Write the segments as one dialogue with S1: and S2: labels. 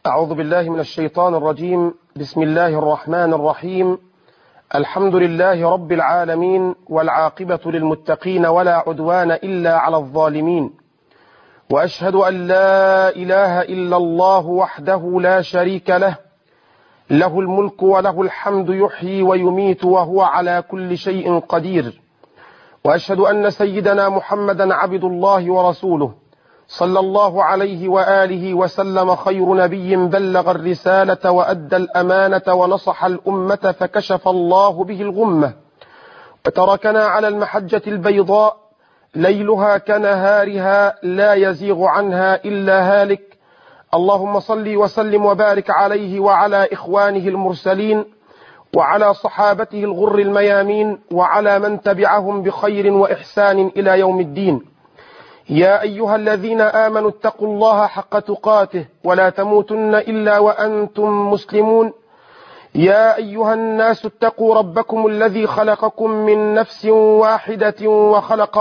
S1: أعوذ بالله من الشيطان الرجيم. بسم الله الرحمن الرحيم. الحمد لله رب العالمين، والعاقبة للمتقين، ولا عدوان إلا على الظالمين. وأشهد أن لا إله إلا الله وحده لا شريك له، له الملك وله الحمد، يحيي ويميت وهو على كل شيء قدير. وأشهد أن سيدنا محمدا عبد الله ورسوله، صلى الله عليه وآله وسلم، خير نبي بلغ الرسالة وأدى الأمانة ونصح الأمة فكشف الله به الغمة، وتركنا على المحجة البيضاء ليلها كنهارها لا يزيغ عنها إلا هالك. اللهم صل وسلم وبارك عليه وعلى إخوانه المرسلين، وعلى صحابته الغر الميامين، وعلى من تبعهم بخير وإحسان إلى يوم الدين. يا أيها الذين آمنوا اتقوا الله حق تقاته ولا تموتن إلا وأنتم مسلمون. يا أيها الناس اتقوا ربكم الذي خلقكم من نفس واحدة وخلق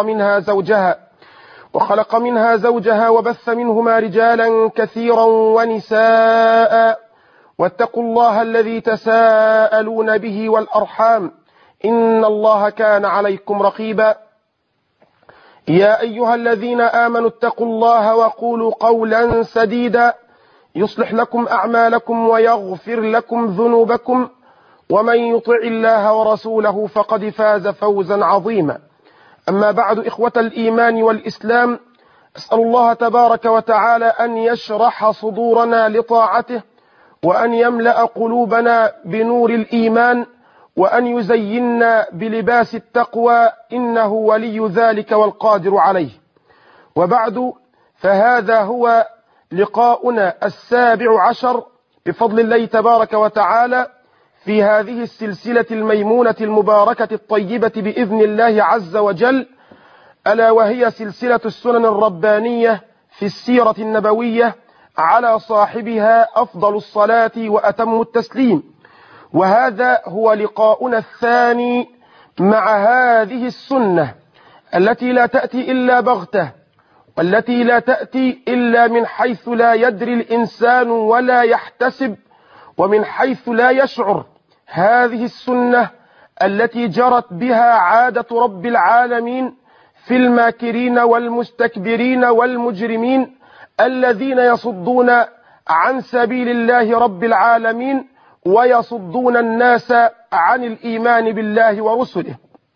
S1: منها زوجها وبث منهما رجالا كثيرا ونساء، واتقوا الله الذي تساءلون به والأرحام، إن الله كان عليكم رقيبا. يا أيها الذين آمنوا اتقوا الله وقولوا قولا سديدا يصلح لكم أعمالكم ويغفر لكم ذنوبكم، ومن يطع الله ورسوله فقد فاز فوزا عظيما. أما بعد، إخوة الإيمان والإسلام، أسأل الله تبارك وتعالى أن يشرح صدورنا لطاعته، وأن يملأ قلوبنا بنور الإيمان، وأن يزيننا بلباس التقوى، إنه ولي ذلك والقادر عليه. وبعد، فهذا هو لقاؤنا 17 بفضل الله تبارك وتعالى في هذه السلسلة الميمونة المباركة الطيبة بإذن الله عز وجل، ألا وهي سلسلة السنن الربانية في السيرة النبوية، على صاحبها أفضل الصلاة وأتم التسليم. وهذا هو لقاؤنا الثاني مع هذه السنة التي لا تأتي إلا بغتة، والتي لا تأتي إلا من حيث لا يدري الإنسان ولا يحتسب، ومن حيث لا يشعر. هذه السنة التي جرت بها عادة رب العالمين في الماكرين والمستكبرين والمجرمين الذين يصدون عن سبيل الله رب العالمين، ويصدون الناس عن الإيمان بالله ورسله.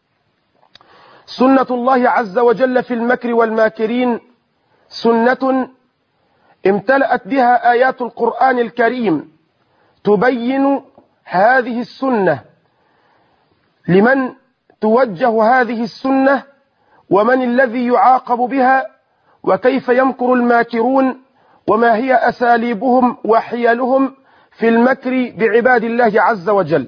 S1: سنة الله عز وجل في المكر والماكرين سنة امتلأت بها آيات القرآن الكريم تبين هذه السنة، لمن توجه هذه السنة، ومن الذي يعاقب بها، وكيف يمكر الماكرون، وما هي أساليبهم وحيلهم في المكر بعباد الله عز وجل.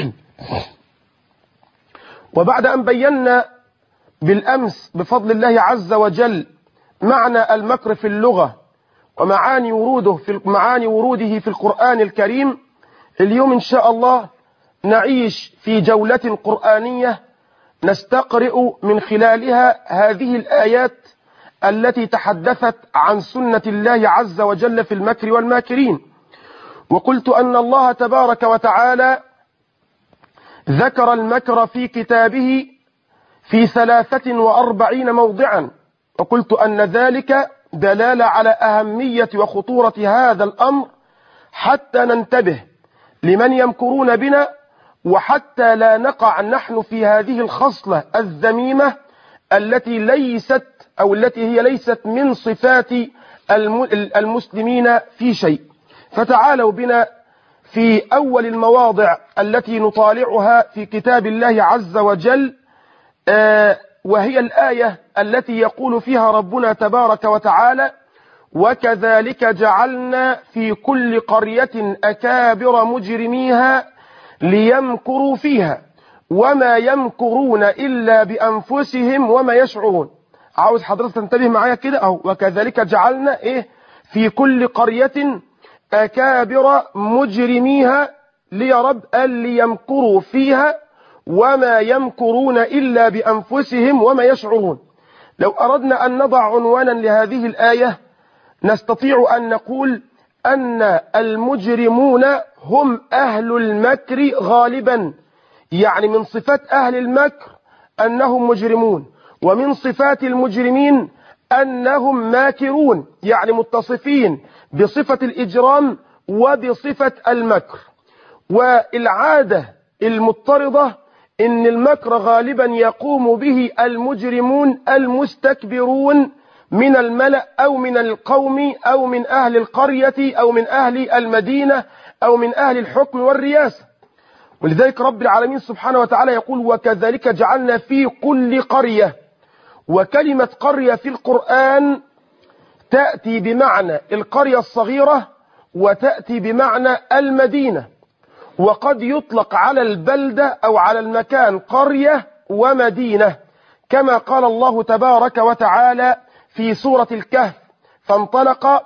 S1: وبعد أن بينا بالأمس بفضل الله عز وجل معنى المكر في اللغة ومعاني وروده في القرآن الكريم، اليوم إن شاء الله نعيش في جولة قرآنية نستقرئ من خلالها هذه الآيات التي تحدثت عن سنة الله عز وجل في المكر والماكرين. وقلت أن الله تبارك وتعالى ذكر المكر في كتابه في 43 موضعا، وقلت أن ذلك دلالة على أهمية وخطورة هذا الأمر، حتى ننتبه لمن يمكرون بنا، وحتى لا نقع نحن في هذه الخصلة الذميمة التي هي ليست من صفات المسلمين في شيء. فتعالوا بنا في أول المواضع التي نطالعها في كتاب الله عز وجل، وهي الآية التي يقول فيها ربنا تبارك وتعالى: وكذلك جعلنا في كل قرية أكابر مجرميها ليمكروا فيها وما يمكرون إلا بأنفسهم وما يشعرون. عاوز حضرتك تنتبه معايا كده، أو وكذلك جعلنا في كل قرية أكابر مجرميها ليا رب ليمكروا فيها وما يمكرون إلا بأنفسهم وما يشعرون. لو أردنا أن نضع عنوانا لهذه الآية نستطيع أن نقول أن المجرمون هم أهل المكر غالبا، يعني من صفات أهل المكر أنهم مجرمون، ومن صفات المجرمين أنهم ماكرون، يعني متصفين بصفة الإجرام وبصفة المكر. والعادة المضطردة إن المكر غالبا يقوم به المجرمون المستكبرون من الملأ أو من القوم أو من أهل القرية أو من أهل المدينة أو من أهل الحكم والرياسة. ولذلك رب العالمين سبحانه وتعالى يقول: وكذلك جعلنا في كل قرية. وكلمة قرية في القرآن تأتي بمعنى القرية الصغيرة وتأتي بمعنى المدينة، وقد يطلق على البلدة أو على المكان قرية ومدينة، كما قال الله تبارك وتعالى في سورة الكهف: فانطلق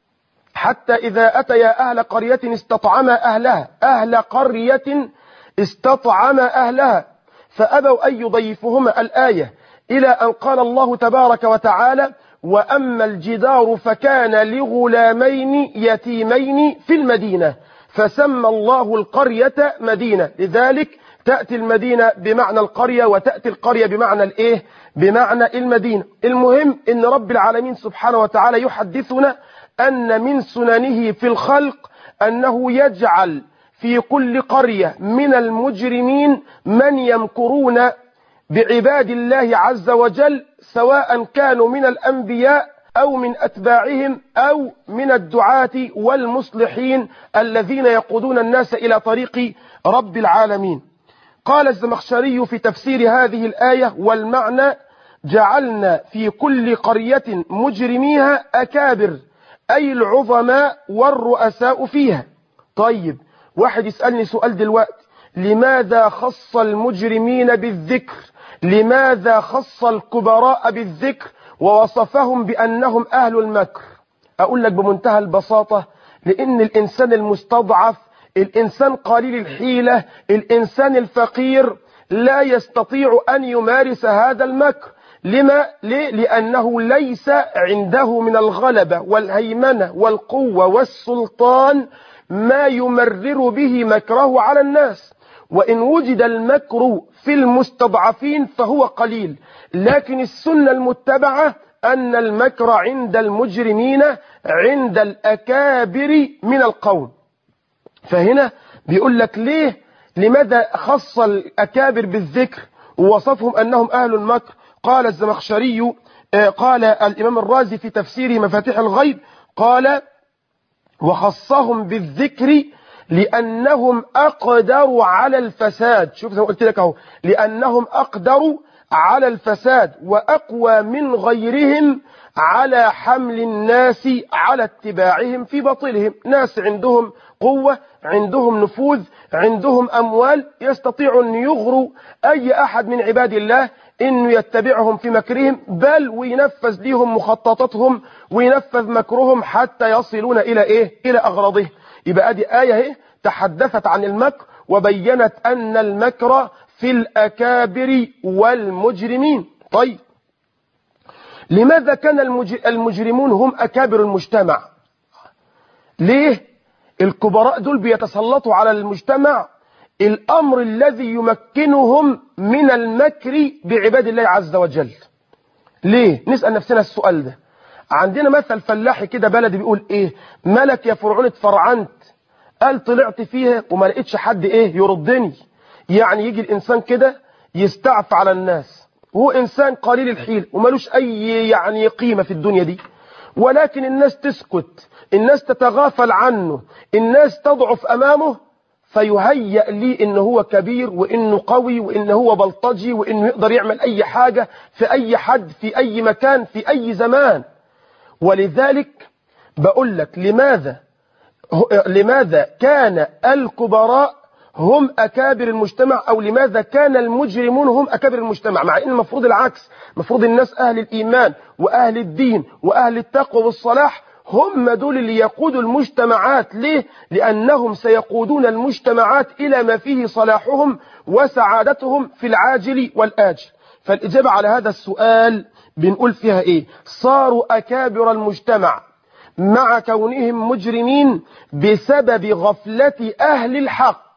S1: حتى إذا أتيا أهل قرية استطعما أهلها، أهل قرية استطعما أهلها فأبوا أن يضيفهما، الآية، إلى أن قال الله تبارك وتعالى: وأما الجدار فكان لغلامين يتيمين في المدينة فسمى الله القرية مدينة. لذلك تأتي المدينة بمعنى القرية وتأتي القرية بمعنى الإيه؟ بمعنى المدينة. المهم إن رب العالمين سبحانه وتعالى يحدثنا أن من سننه في الخلق أنه يجعل في كل قرية من المجرمين من يمكرون بعباد الله عز وجل، سواء كانوا من الأنبياء أو من أتباعهم أو من الدعاة والمصلحين الذين يقودون الناس إلى طريق رب العالمين. قال الزمخشري في تفسير هذه الآية: والمعنى جعلنا في كل قرية مجرميها أكابر، أي العظماء والرؤساء فيها. طيب، واحد يسألني سؤال دلوقتي: لماذا خص المجرمين بالذكر؟ لماذا خص الكبراء بالذكر ووصفهم بأنهم أهل المكر؟ أقول لك بمنتهى البساطة: لأن الإنسان المستضعف، الإنسان قليل الحيلة، الإنسان الفقير لا يستطيع أن يمارس هذا المكر. ليه؟ لأنه ليس عنده من الغلبة والهيمنة والقوة والسلطان ما يمرر به مكره على الناس. وإن وجد المكر في المستضعفين فهو قليل، لكن السنة المتبعة أن المكر عند المجرمين عند الأكابر من القوم. فهنا بيقول لك لماذا خص الأكابر بالذكر ووصفهم أنهم أهل المكر؟ قال الزمخشري، قال الإمام الرازي في تفسيره مفاتيح الغيب، قال: وخصهم بالذكر لأنهم أقدروا على الفساد. شوف زي ما قلت لك اهو، لأنهم أقدروا على الفساد وأقوى من غيرهم على حمل الناس على اتباعهم في باطلهم. ناس عندهم قوة، عندهم نفوذ، عندهم أموال، يستطيعوا أن يغروا أي أحد من عباد الله إنه يتبعهم في مكرهم، بل وينفذ لهم مخططاتهم وينفذ مكرهم حتى يصلون إلى إيه؟ إلى أغراضه. يبقى دي آية تحدثت عن المكر وبينت أن المكر في الأكابر والمجرمين. طيب، لماذا كان المجرمون هم أكابر المجتمع؟ ليه الكبراء دول بيتسلطوا على المجتمع؟ الأمر الذي يمكنهم من المكر بعباد الله عز وجل. ليه؟ نسأل نفسنا السؤال ده. عندنا مثل فلاحي كده بلدي بيقول إيه: ملك يا فرعون اتفرعنت، قال طلعت فيها وما لقيتش حد إيه يردني. يعني يجي الإنسان كده يستعف على الناس، وهو إنسان قليل الحيل ومالوش أي يعني قيمة في الدنيا دي، ولكن الناس تسكت، الناس تتغافل عنه، الناس تضعف أمامه، فيهيأ لي إنه هو كبير وإنه قوي وإنه هو بلطجي وإنه يقدر يعمل أي حاجة في أي حد في أي مكان في أي زمان. ولذلك بقول لك لماذا كان الكبراء هم أكابر المجتمع، أو لماذا كان المجرمون هم أكابر المجتمع، مع أن المفروض العكس. المفروض الناس أهل الإيمان وأهل الدين وأهل التقوى والصلاح هم دول اللي يقودوا المجتمعات. ليه؟ لأنهم سيقودون المجتمعات إلى ما فيه صلاحهم وسعادتهم في العاجل والآجل. فالإجابة على هذا السؤال بنقول فيها إيه؟ صاروا أكابر المجتمع مع كونهم مجرمين بسبب غفلة أهل الحق.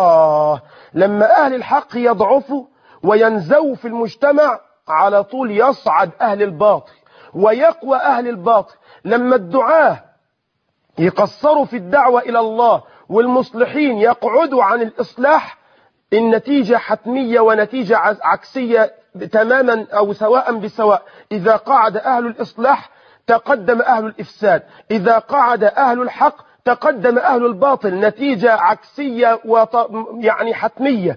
S1: لما أهل الحق يضعفوا وينزووا في المجتمع على طول يصعد أهل الباطل ويقوى أهل الباطل. لما الدعاة يقصروا في الدعوة إلى الله والمصلحين يقعدوا عن الإصلاح، النتيجة حتمية ونتيجة عكسية تماما أو سواء بسواء. إذا قعد أهل الإصلاح تقدم أهل الإفساد، إذا قعد أهل الحق تقدم أهل الباطل، نتيجة عكسية يعني حتمية.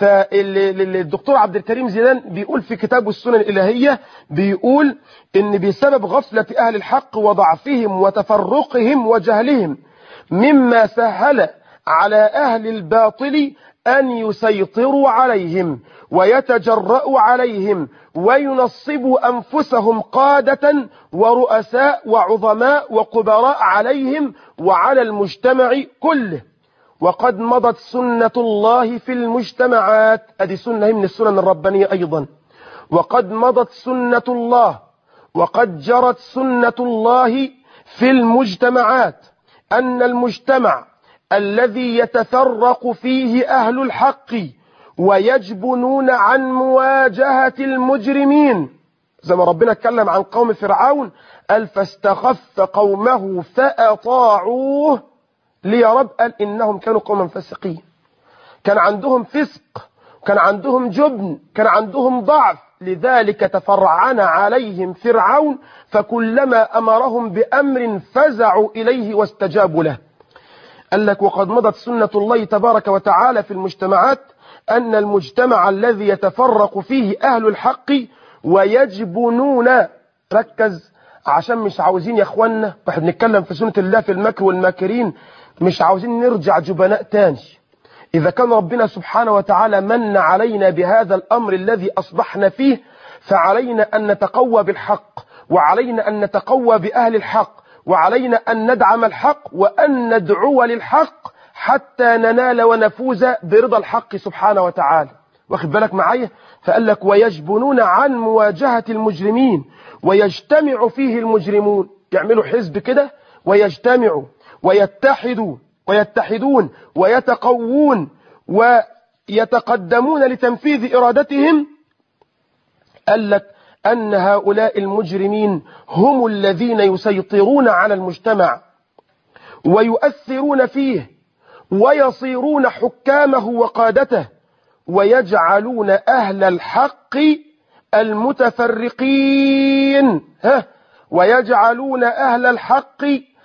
S1: فالدكتور عبد الكريم زيدان بيقول في كتابه السنن الإلهية، بيقول إن بسبب غفلة أهل الحق وضعفهم وتفرقهم وجهلهم مما سهل على أهل الباطل أن يسيطروا عليهم ويتجرأوا عليهم وينصبوا أنفسهم قادة ورؤساء وعظماء وكبراء عليهم وعلى المجتمع كله. وقد مضت سنة الله في المجتمعات، هذه سنة من السنن الربانية أيضا. وقد مضت سنة الله وقد جرت سنة الله في المجتمعات أن المجتمع الذي يتفرق فيه أهل الحق ويجبنون عن مواجهة المجرمين، زي ما ربنا اتكلم عن قوم فرعون قال فاستخف قومه فأطاعوه. ليه يا رب؟ قال إنهم كانوا قوما فاسقين، كان عندهم فسق، كان عندهم جبن، كان عندهم ضعف، لذلك تفرعن عليهم فرعون فكلما أمرهم بأمر فزعوا إليه واستجابوا له. قال لك وقد مضت سنة الله تبارك وتعالى في المجتمعات أن المجتمع الذي يتفرق فيه أهل الحق ويجبنون، ركز عشان مش عاوزين يا اخوانا واحنا بنتكلم في سنة الله في المكر والماكرين، مش عاوزين نرجع جبناء تاني. إذا كان ربنا سبحانه وتعالى من علينا بهذا الأمر الذي أصبحنا فيه، فعلينا أن نتقوى بالحق، وعلينا أن نتقوى بأهل الحق، وعلينا أن ندعم الحق وأن ندعو للحق حتى ننال ونفوز برضا الحق سبحانه وتعالى. واخد بالك معايا؟ فقال لك ويجبنون عن مواجهة المجرمين، ويجتمع فيه المجرمون، يعملوا حزب كده ويجتمعوا ويتحدون ويتقوون ويتقدمون لتنفيذ إرادتهم. قال لك أن هؤلاء المجرمين هم الذين يسيطرون على المجتمع ويؤثرون فيه ويصيرون حكامه وقادته، ويجعلون أهل الحق المتفرقين ويجعلون أهل الحق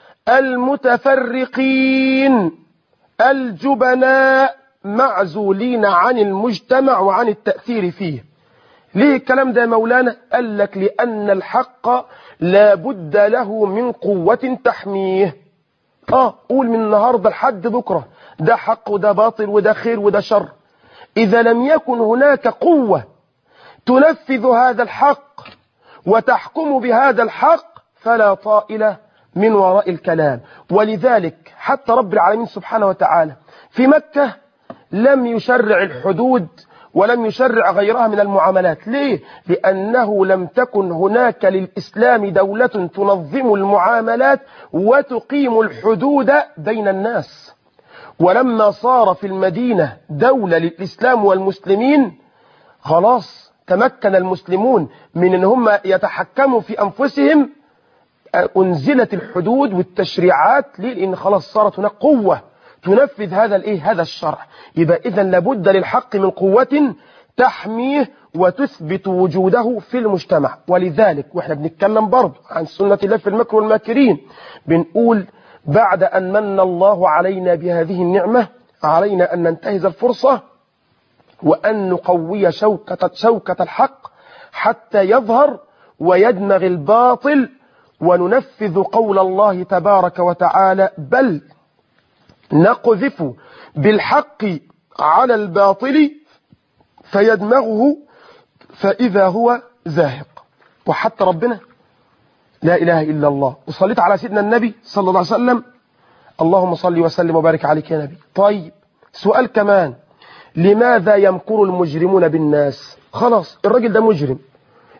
S1: المتفرقين الجبناء معزولين عن المجتمع وعن التأثير فيه. ليه الكلام ده يا مولانا؟ قال لك لأن الحق لا بد له من قوة تحميه. قول من النهاردة لحد بكرة ده حق وده باطل وده خير وده شر، إذا لم يكن هناك قوة تنفذ هذا الحق وتحكم بهذا الحق فلا طائل من وراء الكلام. ولذلك حتى رب العالمين سبحانه وتعالى في مكة لم يشرع الحدود ولم يشرع غيرها من المعاملات. ليه؟ لأنه لم تكن هناك للإسلام دولة تنظم المعاملات وتقيم الحدود بين الناس. ولما صار في المدينة دولة للإسلام والمسلمين، خلاص تمكن المسلمون من أن هم يتحكموا في أنفسهم، أنزلت الحدود والتشريعات. ليه؟ لأن خلاص صارت هناك قوة تنفذ هذا الشرع. يبقى إذن لابد للحق من قوة تحميه وتثبت وجوده في المجتمع. ولذلك واحنا بنتكلم برضه عن سنة الله في المكر والماكرين، بنقول بعد أن من الله علينا بهذه النعمة علينا أن ننتهز الفرصة وأن نقوي شوكة الحق حتى يظهر ويدمغ الباطل، وننفذ قول الله تبارك وتعالى بل نقذف بالحق على الباطل فيدمغه فإذا هو زاهق. وحتى ربنا لا إله إلا الله، وصليت على سيدنا النبي صلى الله عليه وسلم، اللهم صل وسلم وبارك عليك يا نبي. طيب سؤال كمان، لماذا يمكر المجرمون بالناس؟ خلاص الراجل ده مجرم،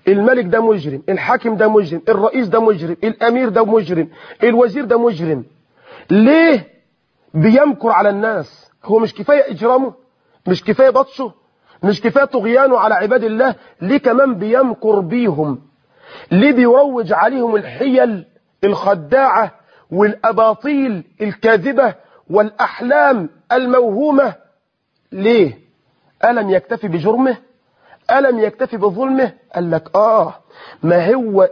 S1: الملك ده مجرم، الحاكم ده مجرم، الرئيس ده مجرم، الأمير ده مجرم، الوزير ده مجرم. ليه بيمكر على الناس؟ هو مش كفاية إجرامه؟ مش كفاية بطشه؟ مش كفاية طغيانه على عباد الله؟ ليه كمان بيمكر بيهم؟ ليه بيروج عليهم الحيل الخداعة والأباطيل الكاذبة والأحلام الموهومة؟ ليه؟ ألم يكتفي بجرمه؟ ألم يكتفي بظلمه؟ قال لك ما هو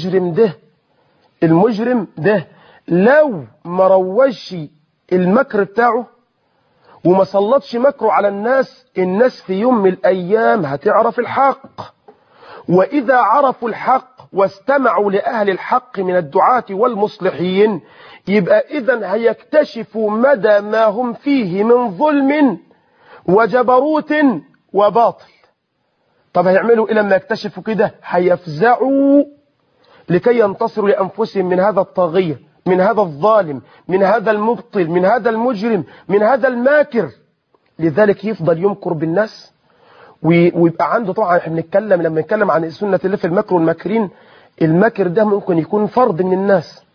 S1: المجرم ده لو ما روجش المكر بتاعه وما سلطش مكره على الناس في يوم من الأيام هتعرف الحق. وإذا عرفوا الحق واستمعوا لأهل الحق من الدعاة والمصلحين، يبقى إذن هيكتشفوا مدى ما هم فيه من ظلم وجبروت وباطل. طب هيعملوا إيه لما يكتشفوا كده؟ هيفزعوا لكي ينتصروا لأنفسهم من هذا الطاغية، من هذا الظالم، من هذا المبطل، من هذا المجرم، من هذا الماكر. لذلك يفضل يمكر بالناس ويبقى عنده. طبعا احنا لما نتكلم عن سنة الله في المكر والماكرين، الماكر ده ممكن يكون فرد من الناس،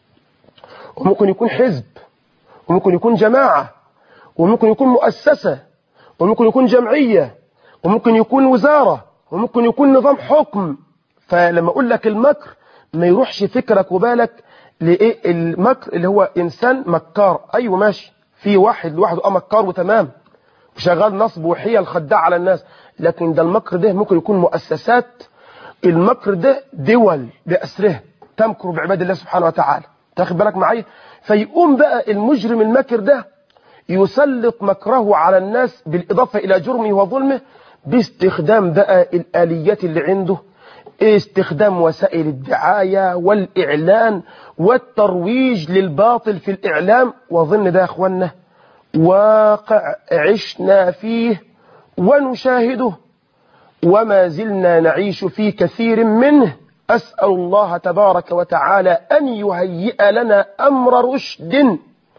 S1: وممكن يكون حزب، وممكن يكون جماعة، وممكن يكون مؤسسة، وممكن يكون جمعية، وممكن يكون وزارة، وممكن يكون نظام حكم. فلما اقول لك المكر ما يروحش فكرك وبالك لإيه المكر اللي هو إنسان مكار. أيوة ماشي، في واحد لوحده مكار وتمام وشغال نصب وحيل خداع على الناس، لكن ده المكر ده ممكن يكون مؤسسات، المكر ده دول بأسرها تمكر بعباد الله سبحانه وتعالى. تاخد بالك معايا؟ فيقوم بقى المجرم المكر ده يسلط مكره على الناس بالإضافة إلى جرمه وظلمه باستخدام بقى الآليات اللي عنده، استخدام وسائل الدعاية والإعلان والترويج للباطل في الإعلام. وظن ده يا أخوانا واقع عشنا فيه ونشاهده وما زلنا نعيش في كثير منه. أسأل الله تبارك وتعالى أن يهيئ لنا أمر رشد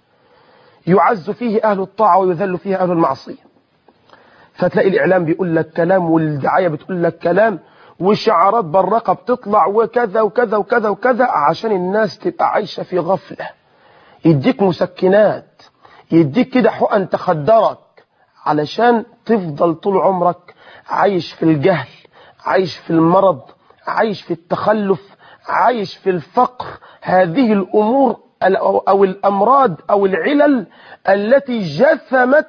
S1: يعز فيه أهل الطاعة ويذل فيه أهل المعصية. فتلاقي الإعلام بيقول لك كلام والدعاية بتقول لك كلام وشعارات برقة بتطلع وكذا وكذا وكذا وكذا عشان الناس تبقى عايشة في غفلة. يديك مسكنات، يديك كده حقن تخدرك علشان تفضل طول عمرك عايش في الجهل، عايش في المرض، عايش في التخلف، عايش في الفقر. هذه الأمور أو الأمراض أو العلل التي جثمت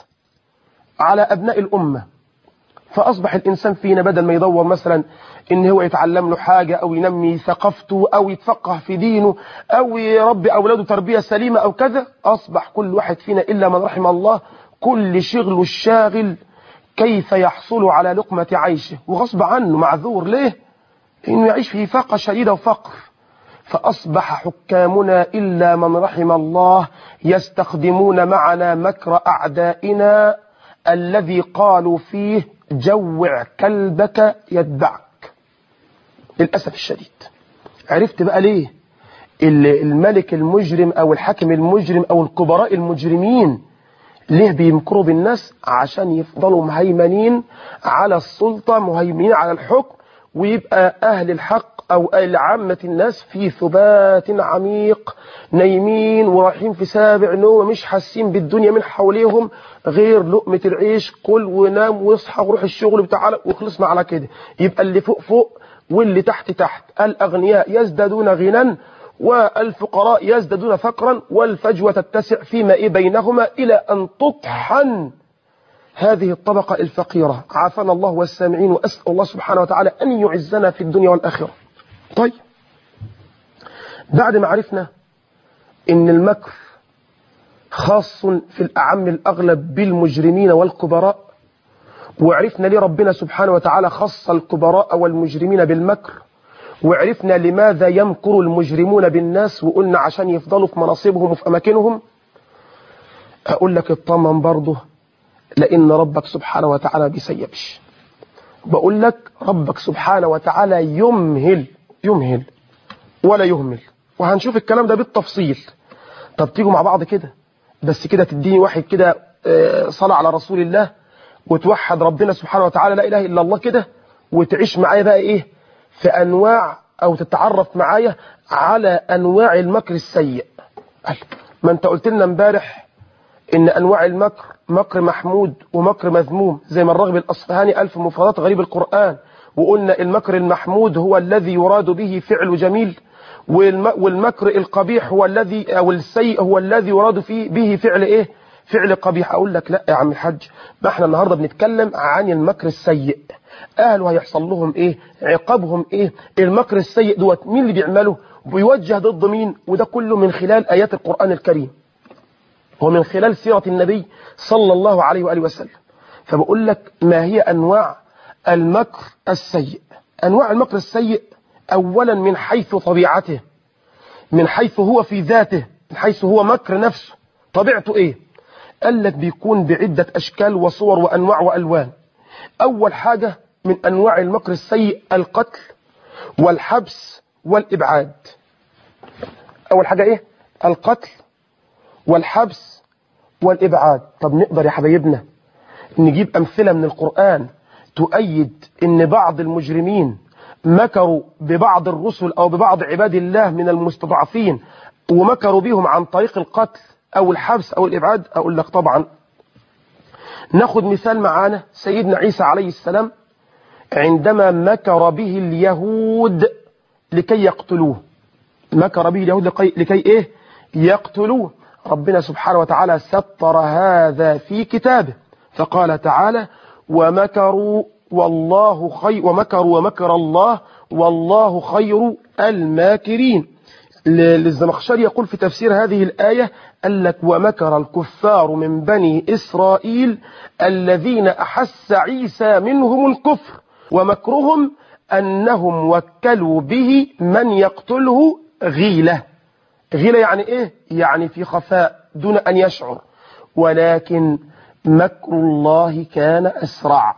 S1: على أبناء الأمة. فأصبح الإنسان فينا بدل ما يدور مثلا إن هو يتعلم له حاجة أو ينمي ثقافته أو يتفقه في دينه أو يربي أولاده تربية سليمة أو كذا، أصبح كل واحد فينا إلا من رحم الله كل شغله الشاغل كيف يحصل على لقمة عيشه، وغصب عنه معذور. ليه؟ إنه يعيش في فاقة شديدة وفقر. فأصبح حكامنا إلا من رحم الله يستخدمون معنا مكر أعدائنا الذي قالوا فيه جوع كلبك يتبعك. للأسف الشديد. عرفت بقى ليه الملك المجرم أو الحاكم المجرم أو الكبراء المجرمين ليه بيمكروا بالناس؟ عشان يفضلوا مهيمنين على السلطة، مهيمنين على الحكم، ويبقى أهل الحق أو عامة الناس في ثبات عميق، نايمين ورايحين في سابع نوم، مش حاسين بالدنيا من حواليهم غير لقمة العيش، كل ونام واصحى وروح الشغل بتاعنا وخلصنا على كده. يبقى اللي فوق فوق واللي تحت تحت. الأغنياء يزدادون غنى والفقراء يزدادون فقرا، والفجوة تتسع فيما بينهما إلى أن تطحن هذه الطبقة الفقيرة. عافانا الله والسامعين، وأسأل الله سبحانه وتعالى أن يعزنا في الدنيا والآخرة. طيب، بعد ما عرفنا إن المكر خاص في الأعم الأغلب بالمجرمين والكبراء، وعرفنا ليه ربنا سبحانه وتعالى خص الكبراء والمجرمين بالمكر، وعرفنا لماذا يمكر المجرمون بالناس، وقلنا عشان يفضلوا في مناصبهم وفي أماكنهم. أقول لك اطمن برضه، لأن ربك سبحانه وتعالى بيسيبش. بقول لك ربك سبحانه وتعالى يمهل ولا يهمل، وهنشوف الكلام ده بالتفصيل. طب تيجوا مع بعض كده، بس كده تديني واحد كده صلاة على رسول الله وتوحد ربنا سبحانه وتعالى لا إله إلا الله كده، وتعيش معايا بقى إيه في أنواع أو تتعرف معايا على أنواع المكر السيء. ما أنت قلت لنا امبارح إن أنواع المكر مكر محمود ومكر مذموم، زي ما الراغب الأصفهاني قال في مفردات غريب القرآن، وقلنا المكر المحمود هو الذي يراد به فعل جميل، والمكر القبيح هو الذي أو السيء هو الذي يراد فيه به فعل إيه؟ فعل قبيح. أقول لك لا يا عم الحاج، ما احنا النهاردة بنتكلم عن المكر السيء. أهله هيحصل لهم إيه؟ عقابهم إيه؟ المكر السيء دوت مين اللي بيعمله؟ بيوجه ضد مين؟ وده كله من خلال آيات القرآن الكريم ومن خلال سيرة النبي صلى الله عليه وآله وسلم. فبقول لك ما هي أنواع المكر السيء؟ أنواع المكر السيء أولا من حيث طبيعته، من حيث هو في ذاته، من حيث هو مكر نفسه طبيعته إيه؟ قال لك بيكون بعدة أشكال وصور وأنواع وألوان. أول حاجة من أنواع المكر السيء القتل والحبس والإبعاد. أول حاجة إيه؟ القتل والحبس والإبعاد. طب نقدر يا حبايبنا نجيب أمثلة من القرآن تؤيد إن بعض المجرمين مكروا ببعض الرسل أو ببعض عباد الله من المستضعفين ومكروا بهم عن طريق القتل أو الحبس أو الإبعاد؟ أقول لك طبعا. ناخد مثال معانا سيدنا عيسى عليه السلام عندما مكر به اليهود لكي يقتلوه. مكر به اليهود لكي إيه؟ يقتلوه. ربنا سبحانه وتعالى ستر هذا في كتابه فقال تعالى ومكروا والله خير ومكر الله والله خير الماكرين. للزمخشري يقول في تفسير هذه الآية قال لك ومكر الكفار من بني إسرائيل الذين أحس عيسى منهم الكفر ومكرهم أنهم وكلوا به من يقتله غيلة. غيلة يعني إيه؟ يعني في خفاء دون أن يشعر. ولكن مكر الله كان أسرع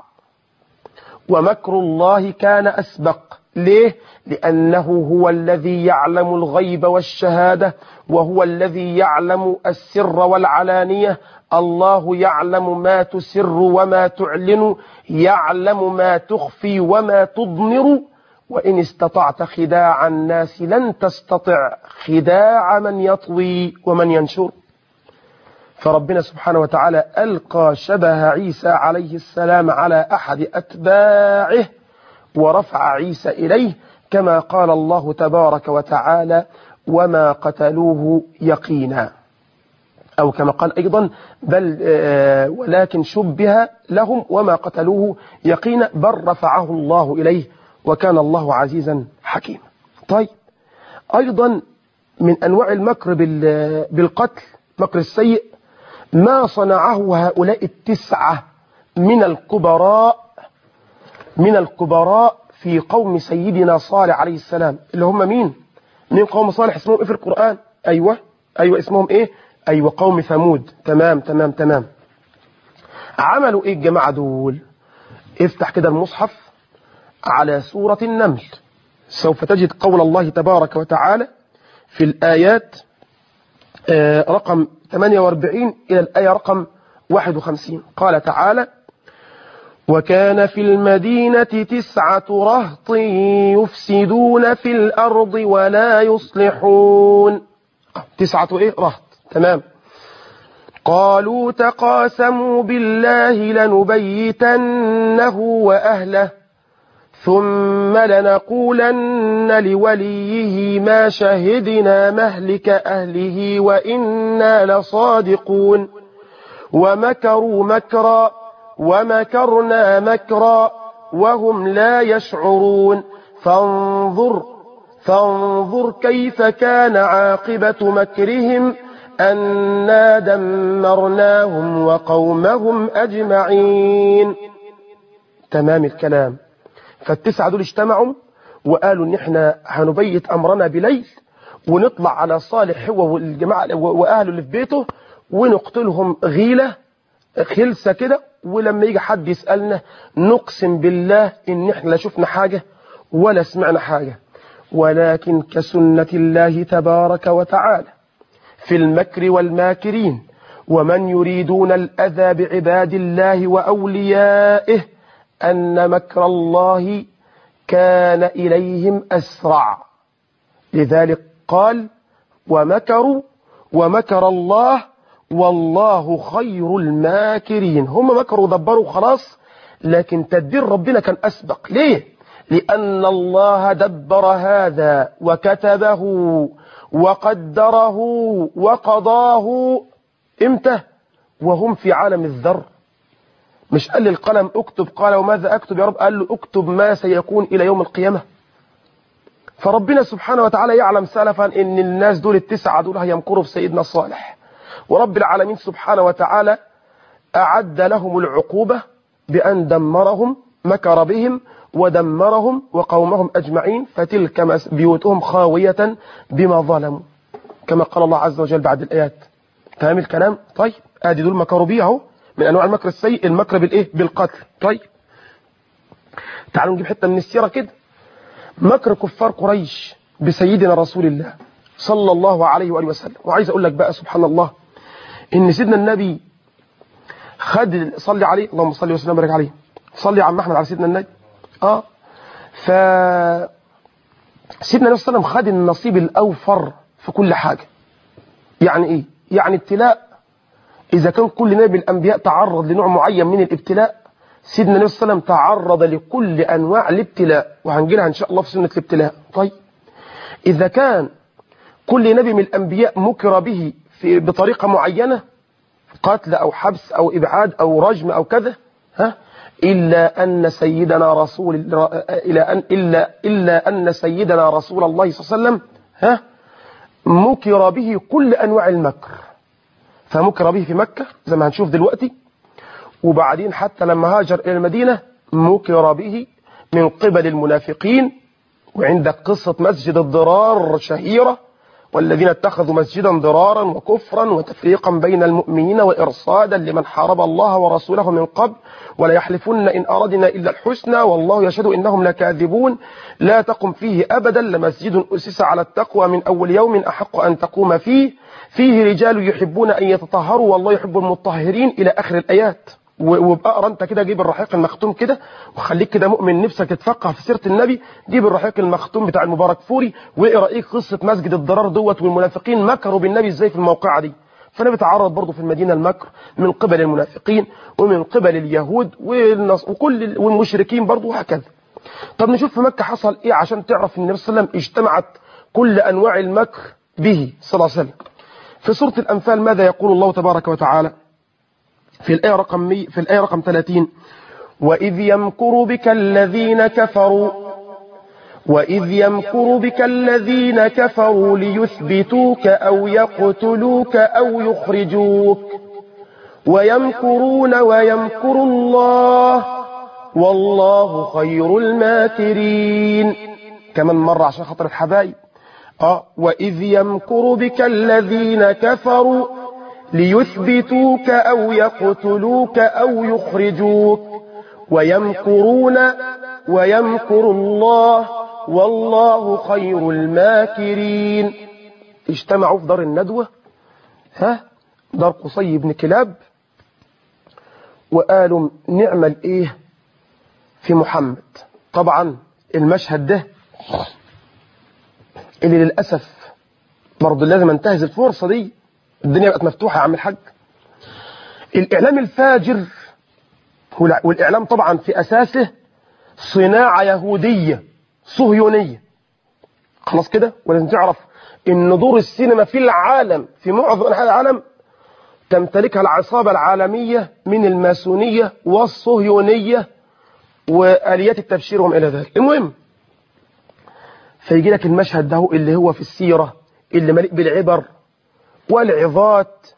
S1: ومكر الله كان أسبق. ليه؟ لأنه هو الذي يعلم الغيب والشهادة وهو الذي يعلم السر والعلانية. الله يعلم ما تسر وما تعلن، يعلم ما تخفي وما تضمر. وإن استطعت خداع الناس لن تستطع خداع من يطوي ومن ينشر. فربنا سبحانه وتعالى ألقى شبه عيسى عليه السلام على أحد أتباعه ورفع عيسى إليه كما قال الله تبارك وتعالى وما قتلوه يقينا، أو كما قال أيضا بل ولكن شبه لهم وما قتلوه يقينا بل رفعه الله إليه وكان الله عزيزا حكيما. طيب أيضا من أنواع المكر بالقتل مكر السيء ما صنعه هؤلاء التسعة من الكبراء في قوم سيدنا صالح عليه السلام. اللي هم مين؟ من قوم صالح اسمهم ايه في القرآن؟ أيوة اسمهم ايه؟ أيوة قوم ثمود. تمام. عملوا ايه الجماعة دول؟ افتح كده المصحف على سورة النمل سوف تجد قول الله تبارك وتعالى في الآيات رقم 48 إلى الآية رقم 51. قال تعالى وكان في المدينة 9 رهط يفسدون في الأرض ولا يصلحون. 9 إيه؟ رهط. تمام. قالوا تقاسموا بالله لنبيتنه وأهله ثم لنقولن لوليه ما شهدنا مهلك أهله وإنا لصادقون ومكروا مكرا ومكرنا مكرا وهم لا يشعرون فانظر كيف كان عاقبة مكرهم أنا دمرناهم وقومهم أجمعين. تمام الكلام. فالتسعة دول اجتمعوا وقالوا ان احنا هنبيت امرنا بليل ونطلع على صالح هو والجماعة واهله اللي في بيته ونقتلهم غيلة خلسة كده، ولما يجي حد يسألنا نقسم بالله ان احنا لا شفنا حاجة ولا سمعنا حاجة. ولكن كسنة الله تبارك وتعالى في المكر والماكرين ومن يريدون الأذى بعباد الله وأوليائه أن مكر الله كان إليهم أسرع. لذلك قال ومكروا ومكر الله والله خير الماكرين. هم مكروا ودبروا خلاص، لكن تدبير ربنا كان أسبق. ليه؟ لأن الله دبر هذا وكتبه وقدره وقضاه إمتى؟ وهم في عالم الذر. مش قال للقلم اكتب، قال وماذا اكتب يا رب؟ قال له اكتب ما سيكون إلى يوم القيامة. فربنا سبحانه وتعالى يعلم سلفا ان الناس دول التسعة دول هيمكروا في سيدنا صالح، ورب العالمين سبحانه وتعالى أعد لهم العقوبة بأن دمرهم، مكر بهم ودمرهم وقومهم أجمعين، فتلك بيوتهم خاوية بما ظلموا، كما قال الله عز وجل بعد الآيات. فاهم الكلام؟ طيب ادي دول مكروا بيه اهو، من انواع المكر السيء المكر بالايه؟ بالقتل. طيب تعالوا نجيب حته من السيره كده. مكر كفار قريش بسيدنا رسول الله صلى الله عليه واله وسلم. وعايز اقول لك بقى سبحان الله ان سيدنا النبي خد، صلي عليه اللهم صل وسلم وبارك عليه، صلي يا عم احمد على سيدنا النبي. ف سيدنا النبي صلى الله عليه وسلم خد النصيب الاوفر في كل حاجه. يعني ايه؟ يعني ابتلاء، إذا كان كل نبي من الأنبياء تعرض لنوع معين من الابتلاء، سيدنا النبي صلى الله عليه وسلم تعرض لكل أنواع الابتلاء، وهنجيلها إن شاء الله في سنة الابتلاء. طيب إذا كان كل نبي من الأنبياء مكر به بطريقة معينة، قتل أو حبس أو إبعاد أو رجم أو كذا، إلا أن سيدنا رسول الله صلى الله عليه وسلم مكر به كل أنواع المكر. فمكر به في مكة زي ما هنشوف دلوقتي، وبعدين حتى لما هاجر إلى المدينة مكر به من قبل المنافقين. وعندك قصة مسجد الضرار شهيرة، والذين اتخذوا مسجدا ضرارا وكفرا وتفريقا بين المؤمنين وإرصادا لمن حارب الله ورسوله من قبل ولا يحلفن إن أردنا إلا الحسنى والله يشهد إنهم لكاذبون لا تقم فيه أبدا لمسجد أسس على التقوى من أول يوم أحق أن تقوم فيه رجال يحبون أن يتطهروا والله يحب المطهرين إلى آخر الآيات. وبقرا انت كده جيب الرحيق المختوم كده، وخليك كده مؤمن نفسك تتفقه في سيره النبي، جيب الرحيق المختوم بتاع المبارك فوري واقرا ايه قصه مسجد الضرار دوت والمنافقين مكروا بالنبي ازاي في الموقعه دي. فالنبي تعرض برضه في المدينه المكر من قبل المنافقين ومن قبل اليهود وكل والمشركين برضه وهكذا. طب نشوف في مكه حصل ايه عشان تعرف ان النبي صلى الله عليه وسلم اجتمعت كل انواع المكر به صلى الله عليه وسلم. في سوره الانفال ماذا يقول الله تبارك وتعالى في الآية رقم 30؟ وإذ يمكر بك الذين كفروا ليثبتوك أو يقتلوك أو يخرجوك ويمكرون ويمكر الله والله خير الماكرين. كمان مرة عشان خاطر الحبايب. وإذ يمكر بك الذين كفروا ليثبتوك أو يقتلوك أو يخرجوك ويمكرون ويمكر الله والله خير الماكرين. اجتمعوا في دار الندوة، دار قصي بن كلاب، وقالوا نعمل ايه في محمد. طبعا المشهد ده اللي للأسف برضه لازم انتهز الفرصة دي، الدنيا بقت مفتوحة يا عم الحاج. الإعلام الفاجر، والإعلام طبعا في أساسه صناعة يهودية صهيونية، خلاص كده. ولازم تعرف إن دور السينما في العالم في معظم أنحاء العالم تمتلكها العصابة العالمية من الماسونية والصهيونية وآليات التبشير وما إلى ذلك. المهم فيجي لك المشهد ده اللي هو في السيرة اللي مليء بالعبر والعظات،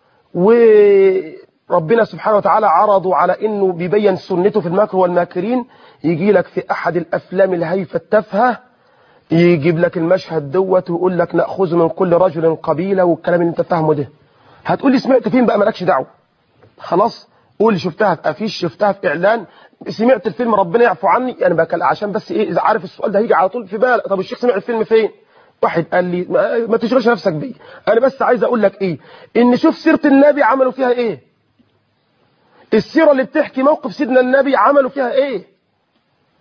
S1: وربنا سبحانه وتعالى عرضوا على انه بيبين سنته في المكر والماكرين. يجي لك في احد الافلام الهايفه التافهه يجيب لك المشهد دوت ويقول لك ناخذ من كل رجل قبيله، والكلام اللي انت فاهمه ده. هتقول لي سمعت فين بقى؟ مالكش دعوه، خلاص قول شفتها في افيش، شفتها في اعلان، سمعت الفيلم ربنا يعفو عني. يعني بقى عشان بس ايه، اذا عارف السؤال ده هيجي على طول في بالك. طب الشيخ سمع الفيلم فين؟ واحد قال لي ما تشغلش نفسك بيه، انا بس عايز اقول لك ايه، ان شوف سيره النبي عملوا فيها ايه، السيره اللي بتحكي موقف سيدنا النبي عملوا فيها ايه.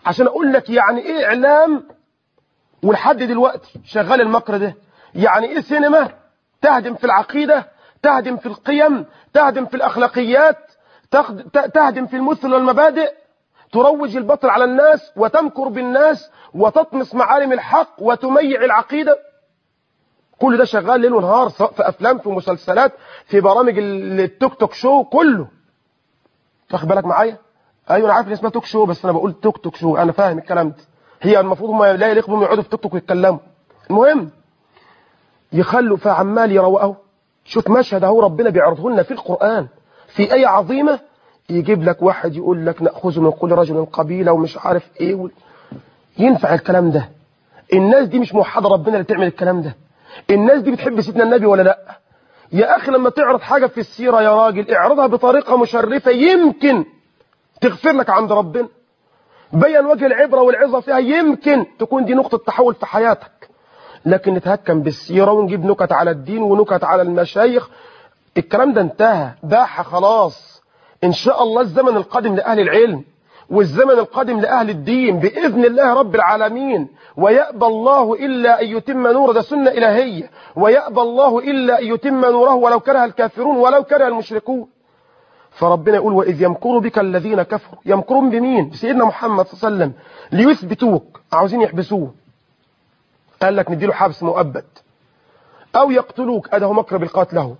S1: عشان اقول لك يعني ايه اعلام، ولحد دلوقتي شغال المكر ده. يعني ايه سينما تهدم في العقيدة، تهدم في القيم، تهدم في الاخلاقيات، تهدم في المثل والمبادئ، تروج الباطل على الناس وتمكر بالناس وتطمس معالم الحق وتميع العقيدة. كل ده شغال ليل ونهار، سواء في افلام، في مسلسلات، في برامج التوك توك شو، كله. تاخد بالك معايا؟ ايوه انا عارف ان اسمها توك شو، بس انا بقول توك توك شو، انا فاهم الكلام ده. هي المفروض هم لا يليق بهم يقعدوا في توك توك ويتكلموا. المهم يخلوا فعمال يروقوا. شوف مشهد اهو ربنا بيعرضه لنا في القرآن في آية عظيمة، يجيب لك واحد يقول لك نأخذ من كل رجل قبيلة ومش عارف ايه ينفع الكلام ده؟ الناس دي مش موحدة ربنا اللي تعمل الكلام ده. الناس دي بتحب سيدنا النبي ولا لا؟ يا اخي لما تعرض حاجة في السيرة يا راجل اعرضها بطريقة مشرفة يمكن تغفر لك عند ربنا. بين وجه العبرة والعظة فيها، يمكن تكون دي نقطة تحول في حياتك. لكن نتهكم بالسيرة ونجيب نكت على الدين ونكت على المشايخ، الكلام ده انتهى، باح خلاص. ان شاء الله الزمن القادم لأهل العلم والزمن القادم لأهل الدين بإذن الله رب العالمين. ويأبى الله إلا أن يتم نوره، ده سنة إلهية. ويأبى الله إلا أن يتم نوره ولو كره الكافرون ولو كره المشركون. فربنا يقول وإذ يمكر بك الذين كفروا. يمكرون بمين؟ بسيدنا محمد صلى الله عليه وسلم ليثبتوك، عاوزين يحبسوه. قال لك نديله حبس مؤبد أو يقتلوك، أده مكر بالقتل له،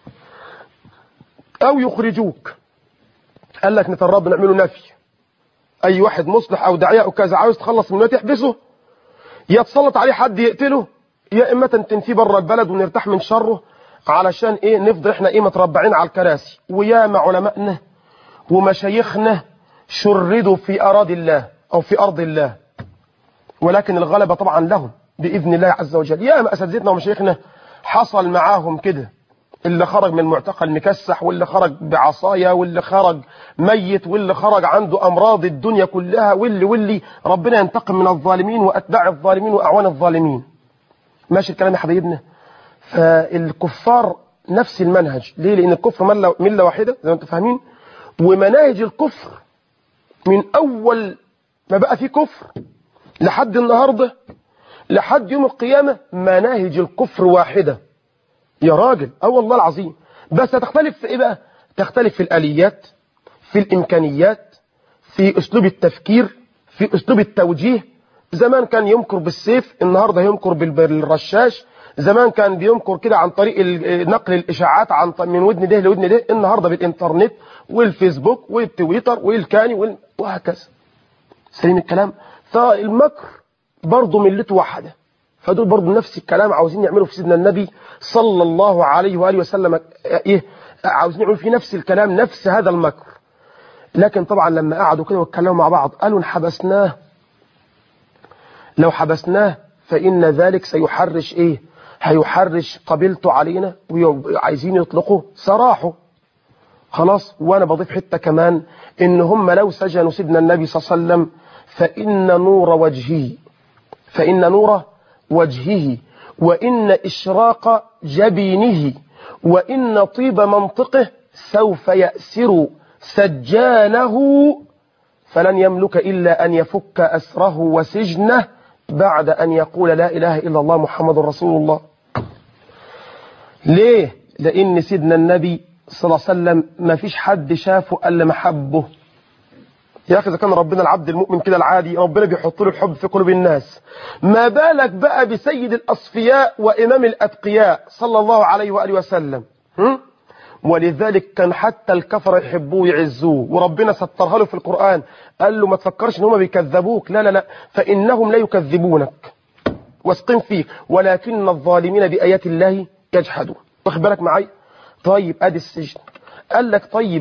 S1: أو يخرجوك. قال لك نترب نعمله نفي. أي واحد مصلح أو داعية أو كذا عاوز تخلص منه تحبسه، يتسلط عليه حد يقتله، يا إما تنفيه بره البلد ونرتاح من شره. علشان إيه؟ نفضل إحنا إيه متربعين على الكراسي. وياما علمائنا ومشايخنا شردوا في أراضي الله أو في أرض الله، ولكن الغلبة طبعا لهم بإذن الله عز وجل. ياما أساتذتنا ومشايخنا حصل معاهم كده، اللي خرج من المعتقل مكسح، واللي خرج بعصايا، واللي خرج ميت، واللي خرج عنده أمراض الدنيا كلها، واللي ربنا ينتقم من الظالمين وأتباع الظالمين وأعوان الظالمين. ماشي الكلام يا حبايبنا؟ فالكفار نفس المنهج. ليه؟ لأن الكفر ملة واحدة زي ما انتم فاهمين، ومناهج الكفر من أول ما بقى فيه كفر لحد النهاردة لحد يوم القيامة مناهج الكفر واحدة يا راجل. والله العظيم. بس هتختلف في ايه بقى؟ تختلف في الآليات، في الإمكانيات، في أسلوب التفكير، في أسلوب التوجيه. زمان كان يمكر بالسيف، النهاردة يمكر بالرشاش. زمان كان بيمكر كده عن طريق نقل الإشاعات من ودن ده لودن ده، النهاردة بالإنترنت والفيسبوك والتويتر والكاني وهكذا. سليم الكلام؟ فالمكر برضه ملته واحدة. فدول برضه نفس الكلام عاوزين يعملوا في سيدنا النبي صلى الله عليه وآله وسلم. إيه؟ عاوزين يعملوا في نفس الكلام، نفس هذا المكر. لكن طبعا لما قعدوا كده واتكلموا مع بعض قالوا حبسناه، لو حبسناه فإن ذلك سيحرش إيه؟ هيحرش قبيلته علينا وعايزين يطلقوا سراحه. خلاص. وأنا بضيف حتة كمان، إن هم لو سجنوا سيدنا النبي صلى الله عليه وسلم فإن نور وجهه وإن إشراق جبينه وإن طيب منطقه سوف يأسر سجانه فلن يملك إلا أن يفك أسره وسجنه بعد أن يقول لا إله إلا الله محمد رسول الله. ليه؟ لأن سيدنا النبي صلى الله عليه وسلم ما فيش حد شافه ألا محبه. يا أخي إذا كان ربنا العبد المؤمن كده العادي ربنا بيحط له الحب في قلوب الناس، ما بالك بقى بسيد الأصفياء وإمام الأتقياء صلى الله عليه وآله وسلم. ولذلك كان حتى الكفر يحبوه ويعزوه، وربنا سترها له في القرآن قال له ما تفكرش ان هم بيكذبوك، لا لا لا، فإنهم لا يكذبونك واثقين فيك ولكن الظالمين بآيات الله يجحدون. واخد بالك معايا؟ طيب ادي السجن. قال لك طيب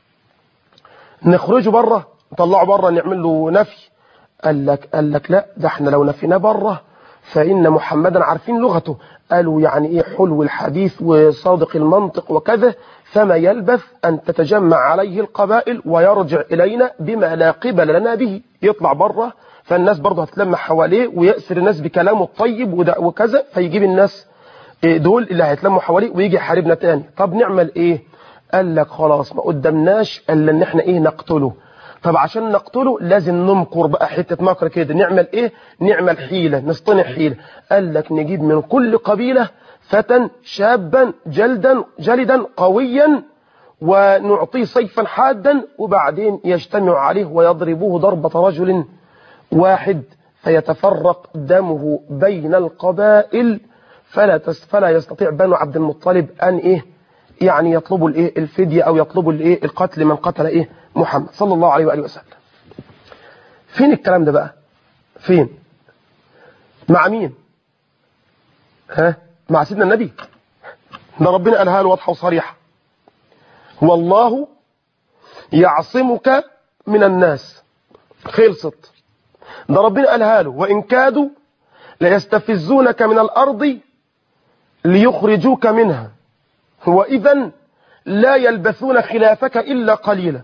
S1: نخرجه بره، نطلعه بره، نعمل له نفي. قال لك لا، ده احنا لو نفيناه بره فإن محمدا عارفين لغته، قالوا يعني ايه حلو الحديث وصادق المنطق وكذا، فما يلبث أن تتجمع عليه القبائل ويرجع إلينا بما لا قبل لنا به. يطلع بره فالناس برضه هتلمح حواليه ويأسر الناس بكلامه الطيب وكذا، فيجيب الناس دول اللي هيتلموا حواليه ويجي يحاربنا تاني. طب نعمل ايه؟ قال لك خلاص ما قدمناش الا ان احنا ايه نقتله. طب عشان نقتله لازم نمكر بقى حتة مكر كده. نعمل ايه؟ نعمل حيلة، نصطنع حيلة. قال لك نجيب من كل قبيلة فتى شابا جلدا قويا ونعطيه سيفا حادا، وبعدين يجتمع عليه ويضربوه ضربة رجل واحد فيتفرق دمه بين القبائل، فلا يستطيع بنو عبد المطلب أن إيه يعني يطلبوا الإيه الفدية أو يطلبوا الإيه القتل من قتل إيه محمد صلى الله عليه وآله وسلم. فين الكلام ده بقى؟ فين؟ مع مين؟ مع سيدنا النبي؟ ده ربنا قالها له واضحة وصريحة: والله يعصمك من الناس. خلصت. ده ربنا قالها له: وإن كادوا ليستفزونك من الأرض ليخرجوك منها وإذا لا يلبثون خلافك إلا قليلا،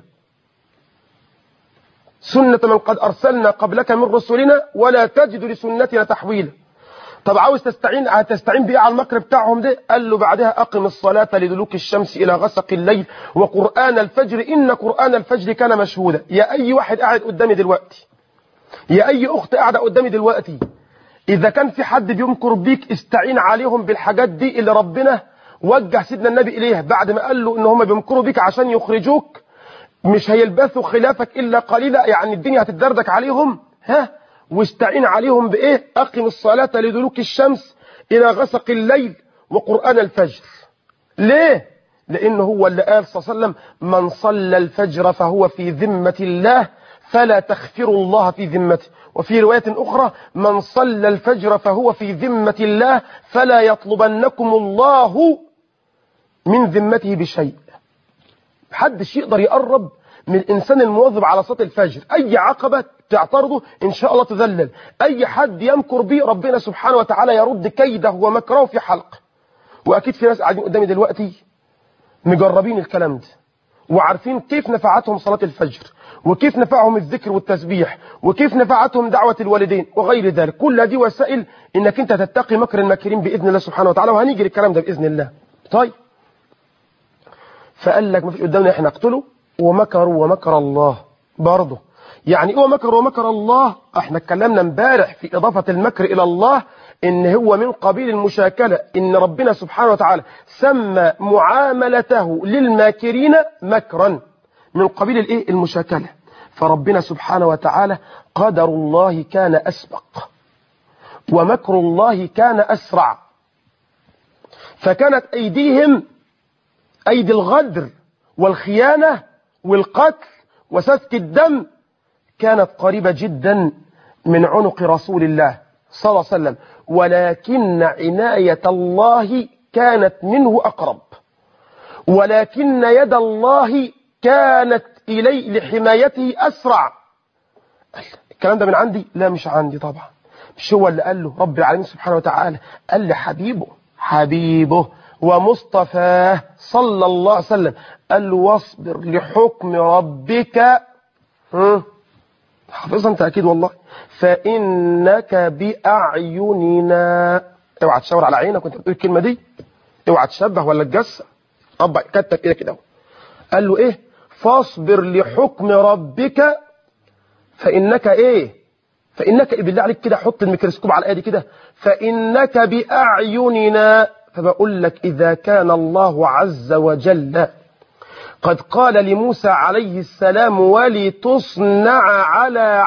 S1: سنة من قد أرسلنا قبلك من رسلنا ولا تجد لسنتنا تحويلا. طب عاوز هتستعين بإيه على المكر بتاعهم ده؟ قال له بعدها: أقم الصلاة لدلوك الشمس إلى غسق الليل وقرآن الفجر إن قرآن الفجر كان مشهودا. يا أي واحد قاعد قدامي دلوقتي، يا أي أخت قاعدة قدامي دلوقتي، إذا كان في حد بيمكر بيك استعين عليهم بالحاجات دي اللي ربنا وجه سيدنا النبي إليها بعد ما قال له إن هم بيمكروا بيك عشان يخرجوك، مش هيلبثوا خلافك إلا قليلا، يعني الدنيا هتتدردك عليهم. واستعين عليهم بإيه؟ أقم الصلاة لدلوك الشمس إلى غسق الليل وقرآن الفجر. ليه؟ لأنه هو اللي قال صلى الله عليه وسلم: من صلى الفجر فهو في ذمة الله فلا تخفروا الله في ذمته. وفي رواية أخرى: من صلى الفجر فهو في ذمة الله فلا يطلبنكم الله من ذمته بشيء. محدش يقدر يقرب من الإنسان المواظب على صلاة الفجر. أي عقبة تعترضه إن شاء الله تذلل. أي حد يمكر به ربنا سبحانه وتعالى يرد كيده ومكره في حلق. وأكيد في ناس قاعدين قدامي دلوقتي مجربين الكلام ده وعارفين كيف نفعتهم صلاة الفجر، وكيف نفعهم الذكر والتسبيح، وكيف نفعتهم دعوة الوالدين وغير ذلك. كل هذه وسائل إنك أنت تتقي مكر الماكرين بإذن الله سبحانه وتعالى، وهنيجي للكلام ده بإذن الله. طيب، فقال لك ما فيش قدامنا احنا نقتله، ومكروا ومكر الله برضه. يعني ايه ومكر ومكر الله؟ احنا اتكلمنا امبارح في اضافة المكر الى الله ان هو من قبيل المشاكلة، ان ربنا سبحانه وتعالى سمى معاملته للماكرين مكرا من قبيل الايه المشاكلة. فربنا سبحانه وتعالى قدر الله كان اسبق ومكر الله كان اسرع، فكانت ايديهم ايدي الغدر والخيانة والقتل وسفك الدم كانت قريبة جدا من عنق رسول الله صلى الله عليه وسلم، ولكن عناية الله كانت منه أقرب، ولكن يد الله كانت إليه لحمايته أسرع. الكلام ده من عندي؟ لا، مش عندي طبعا. مش هو اللي قال له رب العالمين سبحانه وتعالى؟ قال لحبيبه ومصطفاه صلى الله عليه وسلم، قال له: واصبر لحكم ربك. حافظها انت اكيد والله. فانك باعيننا. اوعى تشاور على عينك وانت بتقول الكلمه دي، اوعى تشبه ولا تجسس. ربك كتب كده كده. قال له ايه؟ فاصبر لحكم ربك فانك ايه؟ فانك بالله عليك كده حط الميكروسكوب على الايه دي كده، فانك باعيننا. فبقول لك إذا كان الله عز وجل قد قال لموسى عليه السلام: ولتصنع على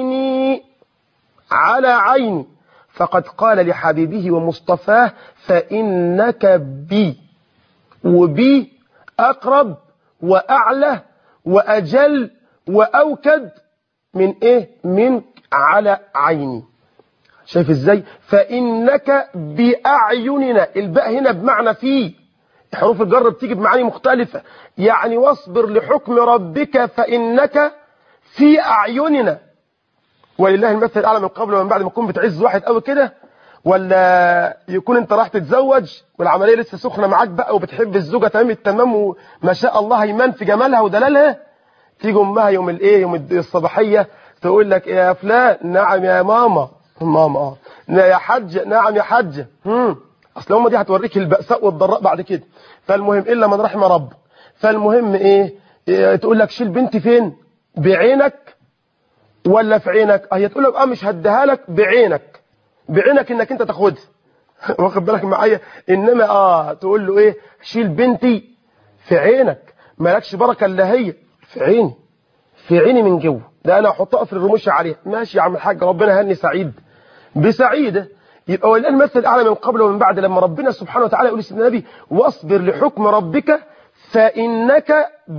S1: عيني، فقد قال لحبيبه ومصطفاه: فإنك بي، وبي أقرب وأعلى وأجل وأوكد من إيه؟ من على عيني. شايف ازاي؟ فإنك بأعيننا. الباء هنا بمعنى في، حروف الجر بتيجي بمعاني مختلفة. يعني واصبر لحكم ربك فإنك في أعيننا. ولله المثل الأعلى من قبل ومن بعد. ما تكون بتعز واحد قوي كده، ولا يكون انت راح تتزوج والعملية لسه سخنة معاك بقى وبتحب الزوجة تمام التمام وما شاء الله هيمان في جمالها ودلالها، تيجي أمها يوم الصباحية تقول لك: يا فلان. نعم يا ماما. يا حج. نعم يا حج. اصل هم دي هتوريك البأساء والضراء بعد كده. فالمهم الا من رحم ربه. فالمهم ايه؟ تقول لك: شيل بنتي فين؟ بعينك ولا في عينك؟ هي تقول لك مش هديها لك بعينك انك انت تاخدها واخد بالك معايا. انما تقول له ايه؟ شيل بنتي في عينك، مالكش بركه الا هي في عيني من جوه، ده انا احطها في الرموش عليها. ماشي يا عم الحاج، ربنا هني سعيد بسعيده. يبقى ولله المثل الاعلى من قبل ومن بعد. لما ربنا سبحانه وتعالى يقول لسيدنا النبي واصبر لحكم ربك فانك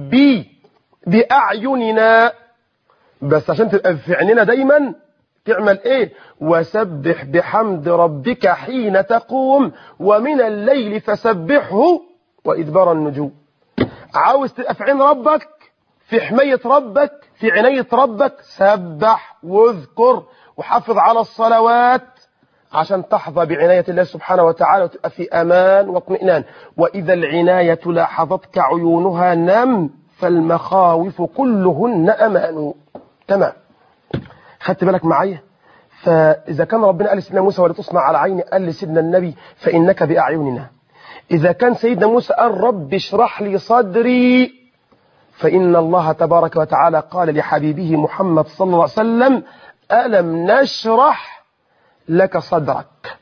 S1: باعيننا، بس عشان تبقى في عيننا دايما تعمل ايه؟ وسبح بحمد ربك حين تقوم ومن الليل فسبحه وادبار النجوم. عاوز تبقى في عين ربك، في حماية ربك، في عناية ربك، سبح واذكر وحافظ على الصلوات عشان تحظى بعناية الله سبحانه وتعالى وتبقى في أمان واطمئنان. وإذا العناية لاحظتك عيونها نم فالمخاوف كلهن أمان. تمام، خدت بالك معايا؟ فإذا كان ربنا قال لسيدنا موسى ولا تصنع على عيني، قال لسيدنا النبي فإنك بأعيننا. إذا كان سيدنا موسى قال رب اشرح لي صدري، فإن الله تبارك وتعالى قال لحبيبه محمد صلى الله عليه وسلم ألم نشرح لك صدرك.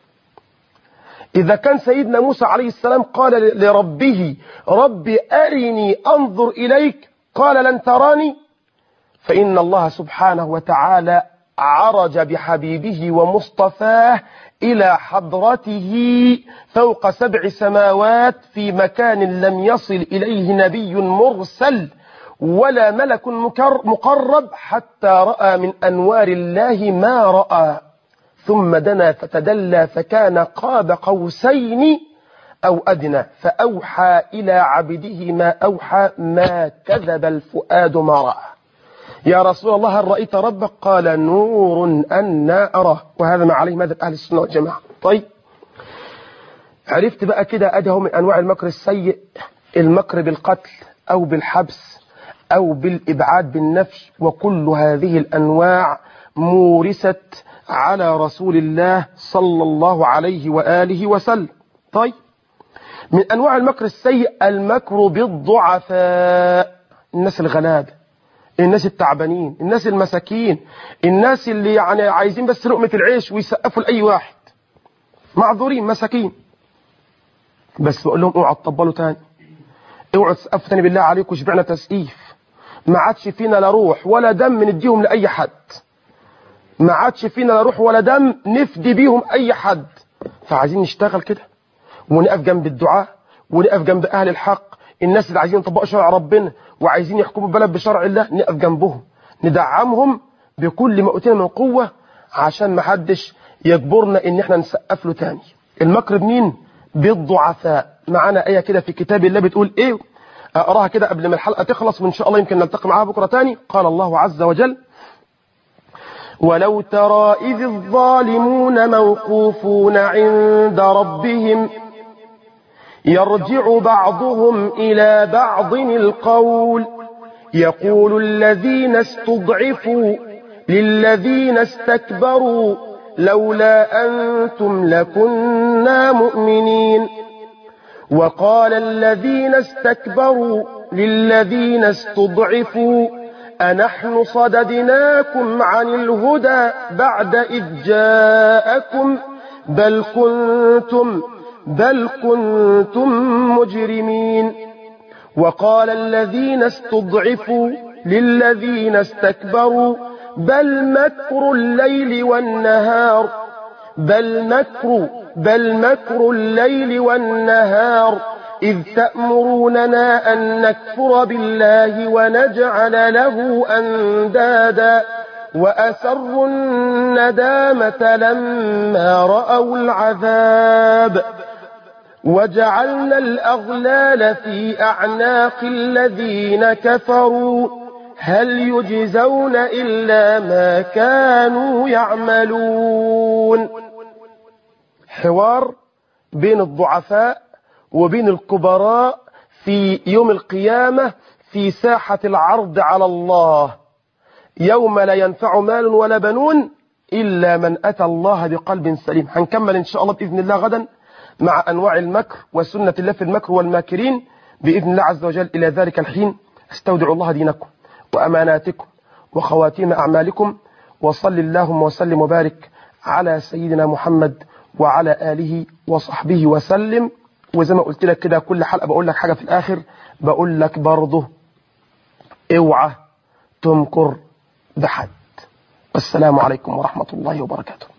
S1: إذا كان سيدنا موسى عليه السلام قال لربه رب أرني أنظر إليك، قال لن تراني، فإن الله سبحانه وتعالى عرج بحبيبه ومصطفاه إلى حضرته فوق 7 سماوات في مكان لم يصل إليه نبي مرسل ولا ملك مقرب حتى رأى من أنوار الله ما رأى، ثم دنا فتدلى فكان قاب قوسين أو أدنى فأوحى إلى عبده ما أوحى ما كذب الفؤاد ما رأى. يا رسول الله هل رأيت ربك؟ قال نور أنا أراه. وهذا ما عليه مذهب أهل السنة والجماعة. طيب عرفت بقى كده أدهو من أنواع المكر السيء، المكر بالقتل أو بالحبس أو بالإبعاد بالنفي، وكل هذه الأنواع مورست على رسول الله صلى الله عليه وآله وسلم. طيب من أنواع المكر السيء المكر بالضعفاء، الناس الغلابة، الناس التعبانين، الناس المساكين، الناس اللي يعني عايزين بس لقمة العيش ويسقفوا لأي واحد، معذورين مساكين. بس بقول لهم اوعوا تطبلوا تاني، اوعوا تسقفوا تاني بالله عليكم، شبعنا تسقيف. ما عادش فينا لا روح ولا دم نديهم لأي حد، ما عادش فينا لا روح ولا دم نفدي بيهم أي حد. فعايزين نشتغل كده ونقف جنب الدعاء ونقف جنب أهل الحق، الناس اللي عايزين يطبقوا شرع ربنا وعايزين يحكموا البلد بشرع الله، نقف جنبهم ندعمهم بكل ما أوتينا من قوة عشان ما حدش يجبرنا ان احنا نسقف له تاني. المكر بمين؟ بالضعفاء. معانا آية كده في كتاب الله بتقول ايه؟ اقراها كده قبل ما الحلقة تخلص وان شاء الله يمكن نلتقي معاها بكرة تاني. قال الله عز وجل ولو ترى إذ الظالمون موقوفون عند ربهم يرجع بعضهم إلى بعض القول يقول الذين استضعفوا للذين استكبروا لولا أنتم لكنا مؤمنين وقال الذين استكبروا للذين استضعفوا أنحن صددناكم عن الهدى بعد إذ جاءكم بل كنتم مجرمين وقال الذين استضعفوا للذين استكبروا بل مكر الليل والنهار إذ تأمروننا أن نكفر بالله ونجعل له أندادا وأسروا الندامة لما رأوا العذاب وجعلنا الأغلال في أعناق الذين كفروا هل يجزون إلا ما كانوا يعملون. حوار بين الضعفاء وبين الكبراء في يوم القيامة في ساحة العرض على الله يوم لا ينفع مال ولا بنون إلا من أتى الله بقلب سليم. هنكمل إن شاء الله بإذن الله غدا مع أنواع المكر وسنة الله في المكر والماكرين بإذن الله عز وجل. إلى ذلك الحين استودع الله دينكم وأماناتكم وخواتيم أعمالكم، وصل اللهم وسلم وبارك على سيدنا محمد وعلى آله وصحبه وسلم. وزي ما قلت لك كده كل حلقة بقول لك حاجة في الآخر، بقول لك برضه اوعى تمكر بحد. والسلام عليكم ورحمة الله وبركاته.